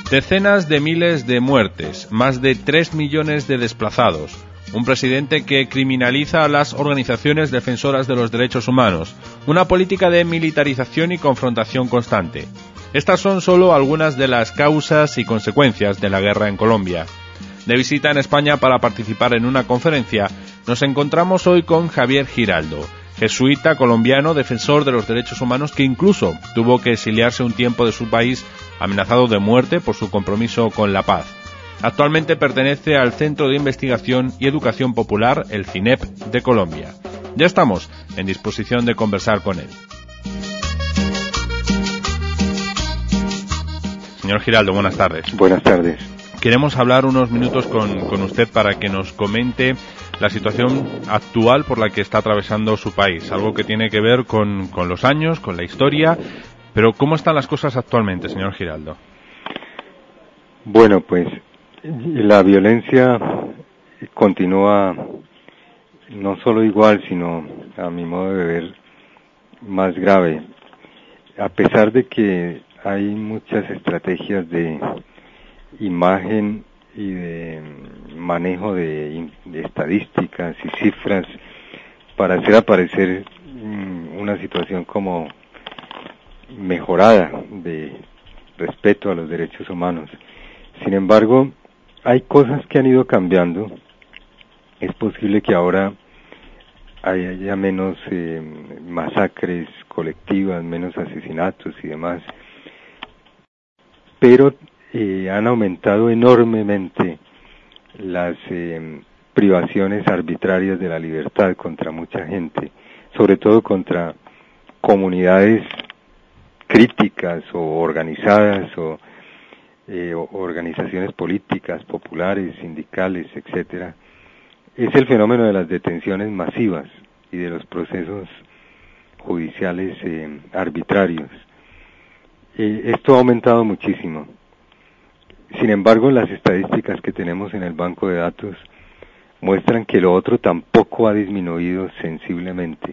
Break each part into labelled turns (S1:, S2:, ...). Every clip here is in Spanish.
S1: Decenas de miles de muertes, más de 3 millones de desplazados, un presidente que criminaliza a las organizaciones defensoras de los derechos humanos, una política de militarización y confrontación constante. Estas son solo algunas de las causas y consecuencias de la guerra en Colombia. De visita en España para participar en una conferencia, nos encontramos hoy con Javier Giraldo, jesuita colombiano, defensor de los derechos humanos, que incluso tuvo que exiliarse un tiempo de su país, amenazado de muerte por su compromiso con la paz. Actualmente pertenece al Centro de Investigación y Educación Popular, el CINEP de Colombia. Ya estamos en disposición de conversar con él. Señor Giraldo, buenas tardes.
S2: Buenas tardes.
S1: Queremos hablar unos minutos con usted para que nos comente la situación actual por la que está atravesando su país, algo que tiene que ver con los años, con la historia, pero ¿cómo están las cosas actualmente, señor Giraldo?
S2: Bueno, pues la violencia continúa no solo igual, sino a mi modo de ver más grave, a pesar de que hay muchas estrategias de imagen y de manejo de estadísticas y cifras para hacer aparecer una situación como mejorada de respeto a los derechos humanos. Sin embargo, hay cosas que han ido cambiando. Es posible que ahora haya menos masacres colectivas, menos asesinatos y demás, pero han aumentado enormemente las privaciones arbitrarias de la libertad contra mucha gente, sobre todo contra comunidades críticas o organizadas o organizaciones políticas, populares, sindicales, etcétera. Es el fenómeno de las detenciones masivas y de los procesos judiciales arbitrarios. Esto ha aumentado muchísimo. Sin embargo, las estadísticas que tenemos en el banco de datos muestran que lo otro tampoco ha disminuido sensiblemente.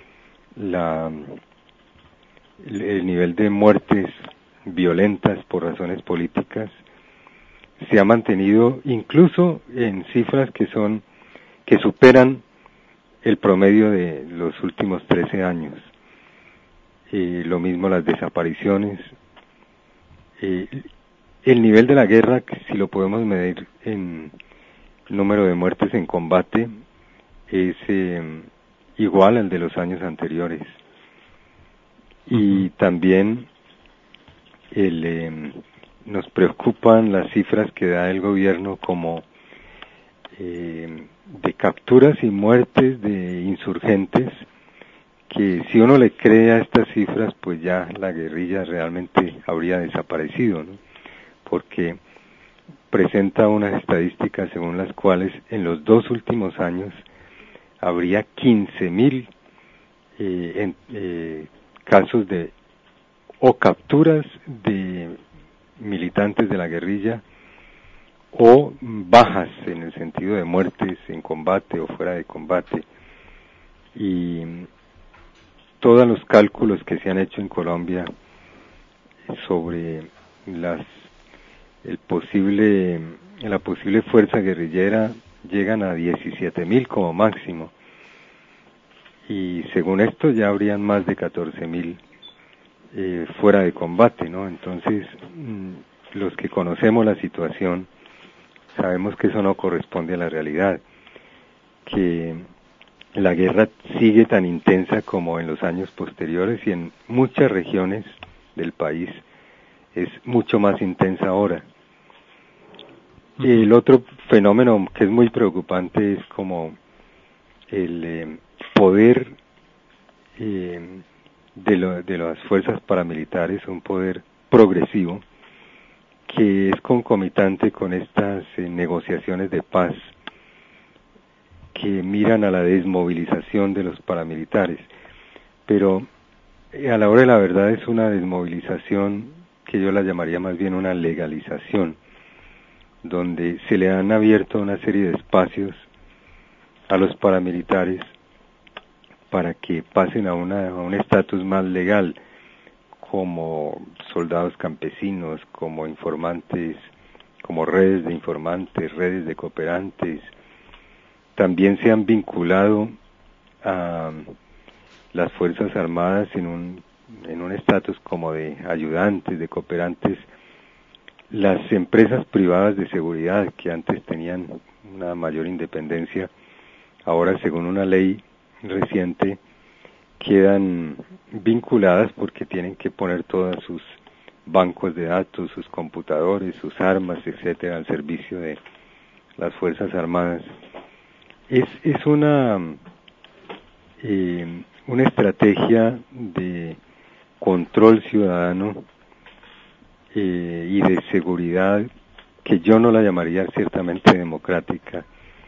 S2: El nivel de muertes violentas por razones políticas se ha mantenido incluso en cifras que superan el promedio de los últimos 13 años. Lo mismo las desapariciones. El nivel de la guerra, si lo podemos medir en número de muertes en combate, es igual al de los años anteriores. Y también nos preocupan las cifras que da el gobierno como de capturas y muertes de insurgentes, que si uno le cree a estas cifras, pues ya la guerrilla realmente habría desaparecido, ¿no? Porque presenta unas estadísticas según las cuales en los 2 últimos años habría 15,000 casos de o capturas de militantes de la guerrilla o bajas en el sentido de muertes en combate o fuera de combate. Y todos los cálculos que se han hecho en Colombia sobre la posible fuerza guerrillera llegan a 17,000 como máximo, y según esto ya habrían más de 14,000 fuera de combate, ¿no? Entonces, los que conocemos la situación sabemos que eso no corresponde a la realidad, que la guerra sigue tan intensa como en los años posteriores, y en muchas regiones del país es mucho más intensa ahora. El otro fenómeno que es muy preocupante es como el poder de las fuerzas paramilitares, un poder progresivo que es concomitante con estas negociaciones de paz que miran a la desmovilización de los paramilitares, pero a la hora de la verdad es una desmovilización que yo la llamaría más bien una legalización, donde se le han abierto una serie de espacios a los paramilitares para que pasen a un estatus más legal, como soldados campesinos, como informantes, como redes de informantes, redes de cooperantes. También se han vinculado a las Fuerzas Armadas en un estatus como de ayudantes, de cooperantes, las empresas privadas de seguridad que antes tenían una mayor independencia, ahora según una ley reciente quedan vinculadas porque tienen que poner todos sus bancos de datos, sus computadores, sus armas, etcétera, al servicio de las Fuerzas Armadas. Es una estrategia de control ciudadano y de seguridad que yo no la llamaría ciertamente democrática,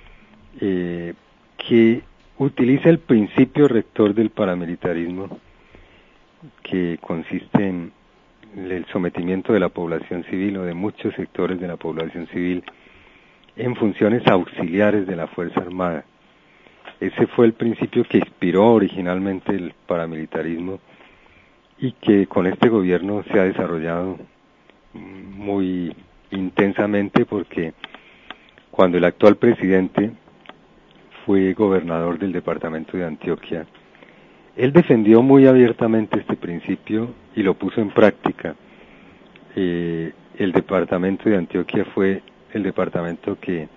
S2: que utiliza el principio rector del paramilitarismo, que consiste en el sometimiento de la población civil o de muchos sectores de la población civil en funciones auxiliares de la Fuerza Armada. Ese fue el principio que inspiró originalmente el paramilitarismo y que con este gobierno se ha desarrollado muy intensamente, porque cuando el actual presidente fue gobernador del departamento de Antioquia, él defendió muy abiertamente este principio y lo puso en práctica. El departamento de Antioquia fue el departamento que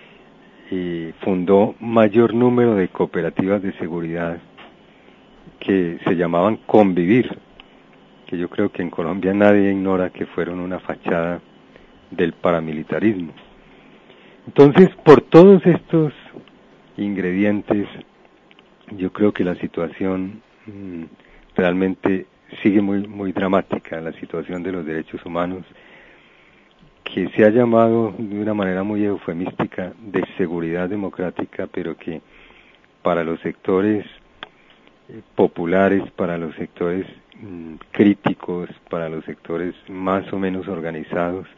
S2: fundó mayor número de cooperativas de seguridad que se llamaban Convivir, que yo creo que en Colombia nadie ignora que fueron una fachada del paramilitarismo. Entonces, por todos estos ingredientes, yo creo que la situación realmente sigue muy dramática, la situación de los derechos humanos, que se ha llamado de una manera muy eufemística de seguridad democrática, pero que para los sectores populares, para los sectores críticos, para los sectores más o menos organizados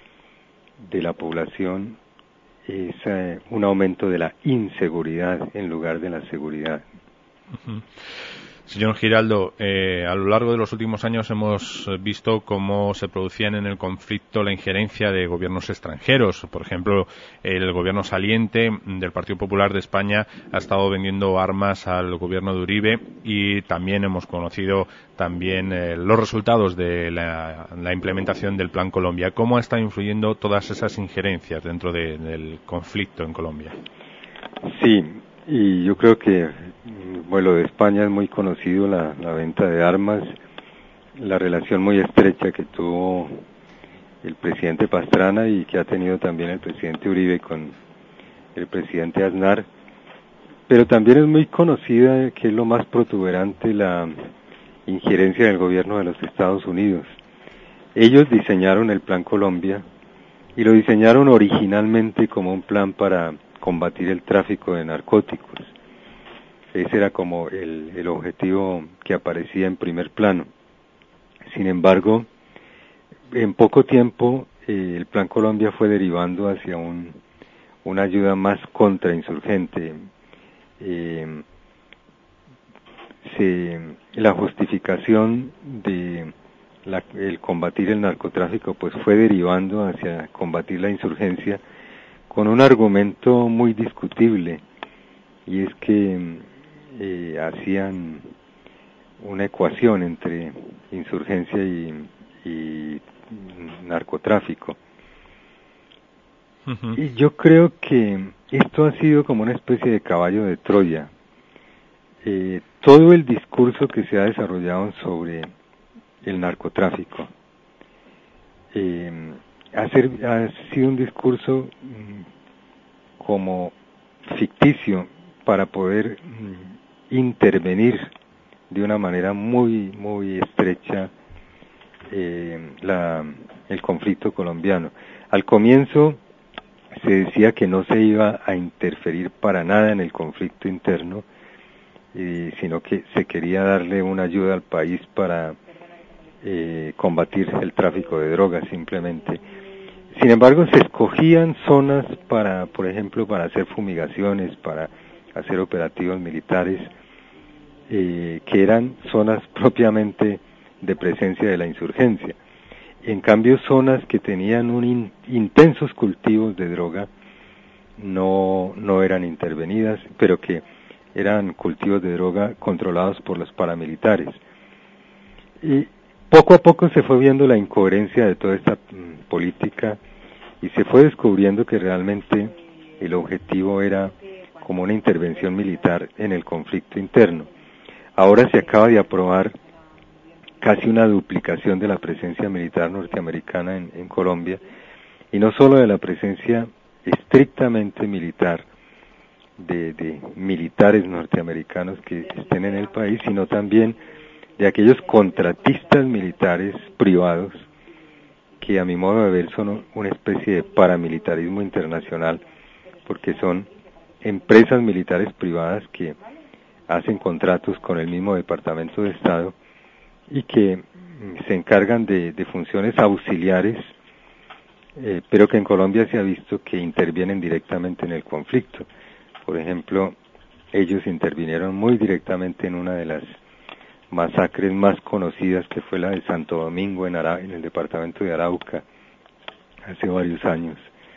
S2: de la población, es un aumento de la inseguridad en lugar de la seguridad.
S1: Uh-huh. Señor Giraldo, a lo largo de los últimos años hemos visto cómo se producían en el conflicto la injerencia de gobiernos extranjeros. Por ejemplo, el gobierno saliente del Partido Popular de España ha estado vendiendo armas al gobierno de Uribe, y también hemos conocido los resultados de la implementación del Plan Colombia. ¿Cómo están influyendo todas esas injerencias dentro del conflicto en Colombia?
S2: Sí, y yo creo que lo de España es muy conocido, la venta de armas, la relación muy estrecha que tuvo el presidente Pastrana y que ha tenido también el presidente Uribe con el presidente Aznar, pero también es muy conocida, que es lo más protuberante, la injerencia del gobierno de los Estados Unidos. Ellos diseñaron el Plan Colombia y lo diseñaron originalmente como un plan para combatir el tráfico de narcóticos. Ese era como el objetivo que aparecía en primer plano. Sin embargo, en poco tiempo el Plan Colombia fue derivando hacia una ayuda más contrainsurgente. La justificación de el combatir el narcotráfico pues fue derivando hacia combatir la insurgencia con un argumento muy discutible, y es que hacían una ecuación entre insurgencia y narcotráfico. Uh-huh. Y yo creo que esto ha sido como una especie de caballo de Troya. Todo el discurso que se ha desarrollado sobre el narcotráfico ha sido un discurso como ficticio para poder intervenir de una manera muy estrecha el conflicto colombiano. Al comienzo se decía que no se iba a interferir para nada en el conflicto interno, sino que se quería darle una ayuda al país para combatir el tráfico de drogas simplemente. Sin embargo, se escogían zonas para, por ejemplo, para hacer fumigaciones, para hacer operativos militares, que eran zonas propiamente de presencia de la insurgencia. En cambio, zonas que tenían intensos cultivos de droga no eran intervenidas, pero que eran cultivos de droga controlados por los paramilitares. Y poco a poco se fue viendo la incoherencia de toda esta política y se fue descubriendo que realmente el objetivo era como una intervención militar en el conflicto interno. Ahora se acaba de aprobar casi una duplicación de la presencia militar norteamericana en Colombia, y no solo de la presencia estrictamente militar de militares norteamericanos que estén en el país, sino también de aquellos contratistas militares privados que a mi modo de ver son una especie de paramilitarismo internacional, porque son empresas militares privadas que hacen contratos con el mismo Departamento de Estado y que se encargan de funciones auxiliares, pero que en Colombia se ha visto que intervienen directamente en el conflicto. Por ejemplo, ellos intervinieron muy directamente en una de las masacres más conocidas, que fue la de Santo Domingo en el departamento de Arauca, hace varios años.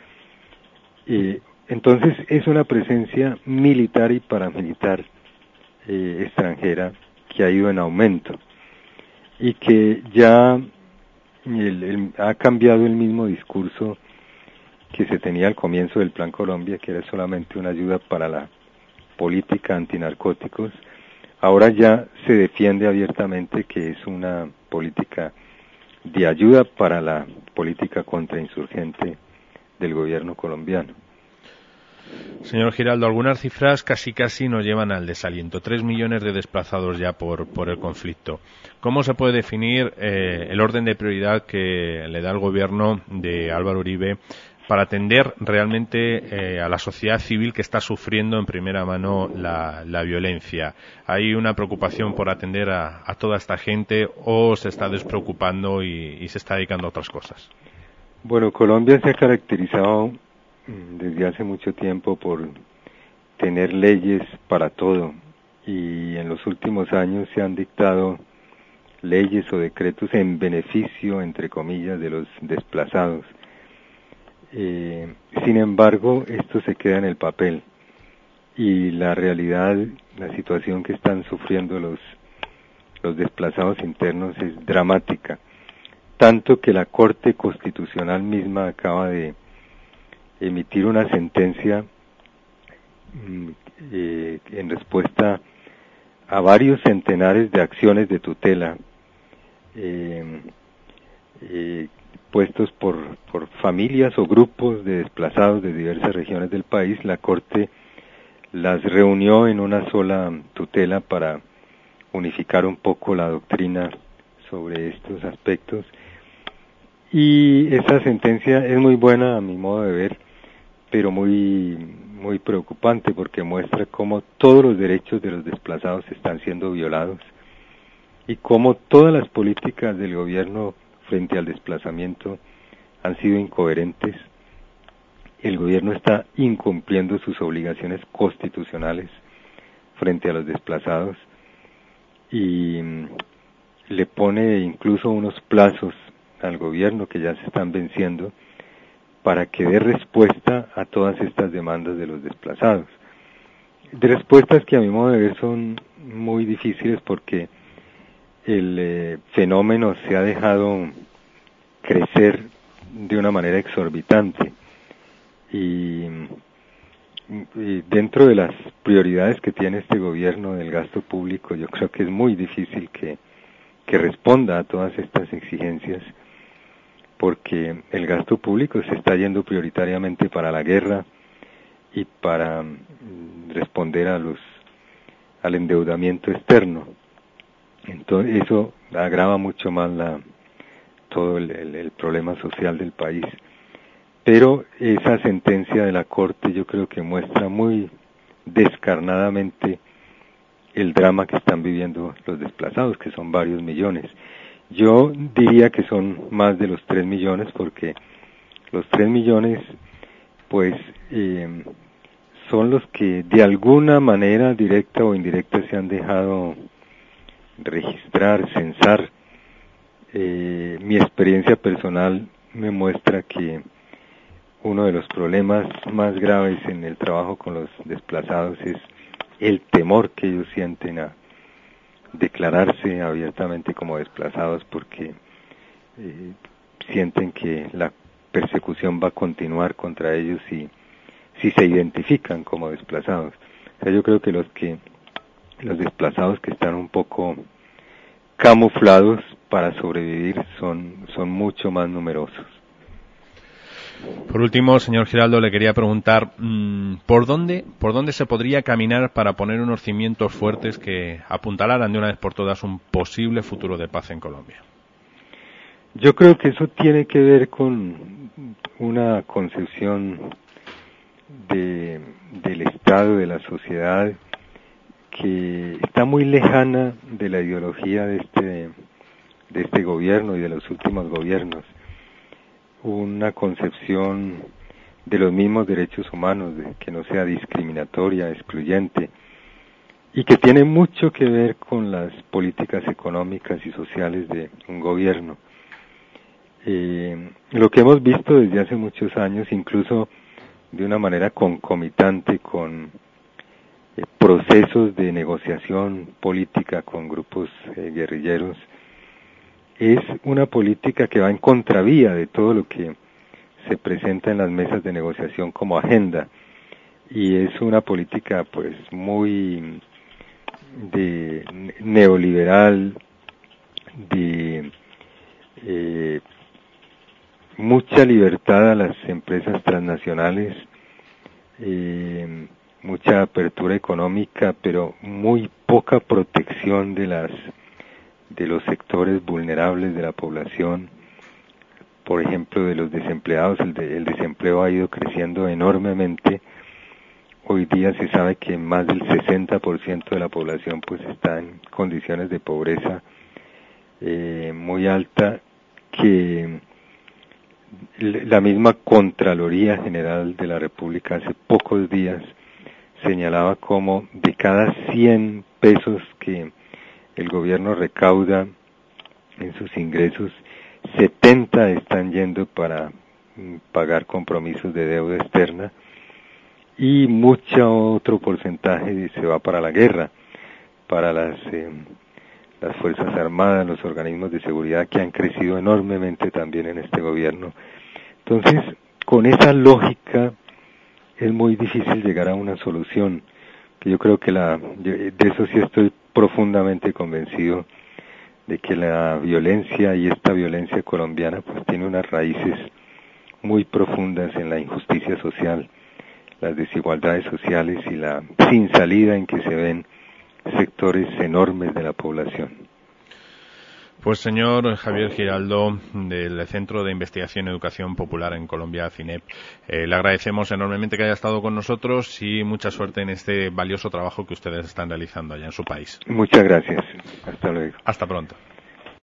S2: Entonces es una presencia militar y paramilitar extranjera que ha ido en aumento y que ya ha cambiado el mismo discurso que se tenía al comienzo del Plan Colombia, que era solamente una ayuda para la política antinarcóticos. Ahora ya se defiende abiertamente que es una política de ayuda para la política contrainsurgente del gobierno colombiano.
S1: Señor Giraldo, algunas cifras casi nos llevan al desaliento. 3 millones de desplazados ya por el conflicto. ¿Cómo se puede definir el orden de prioridad que le da el gobierno de Álvaro Uribe para atender realmente a la sociedad civil que está sufriendo en primera mano la violencia? ¿Hay una preocupación por atender a toda esta gente o se está despreocupando y se está dedicando a otras cosas?
S2: Bueno, Colombia se ha caracterizado desde hace mucho tiempo por tener leyes para todo, y en los últimos años se han dictado leyes o decretos en beneficio, entre comillas, de los desplazados. Sin embargo, esto se queda en el papel, y la realidad, la situación que están sufriendo los desplazados internos es dramática, tanto que la Corte Constitucional misma acaba de emitir una sentencia en respuesta a varios centenares de acciones de tutela puestos por familias o grupos de desplazados de diversas regiones del país. La Corte las reunió en una sola tutela para unificar un poco la doctrina sobre estos aspectos, y esa sentencia es muy buena a mi modo de ver, pero muy preocupante, porque muestra cómo todos los derechos de los desplazados están siendo violados y cómo todas las políticas del gobierno frente al desplazamiento han sido incoherentes. El gobierno está incumpliendo sus obligaciones constitucionales frente a los desplazados y le pone incluso unos plazos al gobierno que ya se están venciendo para que dé respuesta a todas estas demandas de los desplazados. De respuestas que a mi modo de ver son muy difíciles, porque el fenómeno se ha dejado crecer de una manera exorbitante, y dentro de las prioridades que tiene este gobierno del gasto público, yo creo que es muy difícil que responda a todas estas exigencias, porque el gasto público se está yendo prioritariamente para la guerra y para responder al endeudamiento externo. Entonces eso agrava mucho más todo el problema social del país. Pero esa sentencia de la Corte yo creo que muestra muy descarnadamente el drama que están viviendo los desplazados, que son varios millones. Yo diría que son más de los 3 millones, porque los 3 millones pues son los que de alguna manera directa o indirecta se han dejado registrar, censar Mi experiencia personal me muestra que uno de los problemas más graves en el trabajo con los desplazados es el temor que ellos sienten a declararse abiertamente como desplazados, porque sienten que la persecución va a continuar contra ellos si se identifican como desplazados. O sea, yo creo que los desplazados que están un poco camuflados para sobrevivir son mucho más numerosos.
S1: Por último, señor Giraldo, le quería preguntar ¿por dónde se podría caminar para poner unos cimientos fuertes que apuntalaran de una vez por todas un posible futuro de paz en Colombia?
S2: Yo creo que eso tiene que ver con una concepción del Estado, de la sociedad, que está muy lejana de la ideología de este gobierno y de los últimos gobiernos. Una concepción de los mismos derechos humanos, de que no sea discriminatoria, excluyente, y que tiene mucho que ver con las políticas económicas y sociales de un gobierno. Lo que hemos visto desde hace muchos años, incluso de una manera concomitante con procesos de negociación política con grupos guerrilleros, es una política que va en contravía de todo lo que se presenta en las mesas de negociación como agenda, y es una política pues muy de neoliberal, de mucha libertad a las empresas transnacionales, mucha apertura económica, pero muy poca protección de los sectores vulnerables de la población. Por ejemplo, de los desempleados, el desempleo ha ido creciendo enormemente. Hoy día se sabe que más del 60% de la población pues está en condiciones de pobreza muy alta, que la misma Contraloría General de la República hace pocos días señalaba como de cada 100 pesos que el gobierno recauda en sus ingresos, 70 están yendo para pagar compromisos de deuda externa, y mucho otro porcentaje se va para la guerra, para las Fuerzas Armadas, los organismos de seguridad, que han crecido enormemente también en este gobierno. Entonces, con esa lógica es muy difícil llegar a una solución, que yo creo que de eso sí estoy profundamente convencido, de que la violencia, y esta violencia colombiana, pues tiene unas raíces muy profundas en la injusticia social, las desigualdades sociales y la sin salida en que se ven sectores enormes de la población.
S1: Pues señor Javier Giraldo, del Centro de Investigación y Educación Popular en Colombia, CINEP, le agradecemos enormemente que haya estado con nosotros y mucha suerte en este valioso trabajo que ustedes están realizando allá en su país.
S2: Muchas gracias. Hasta luego.
S1: Hasta pronto.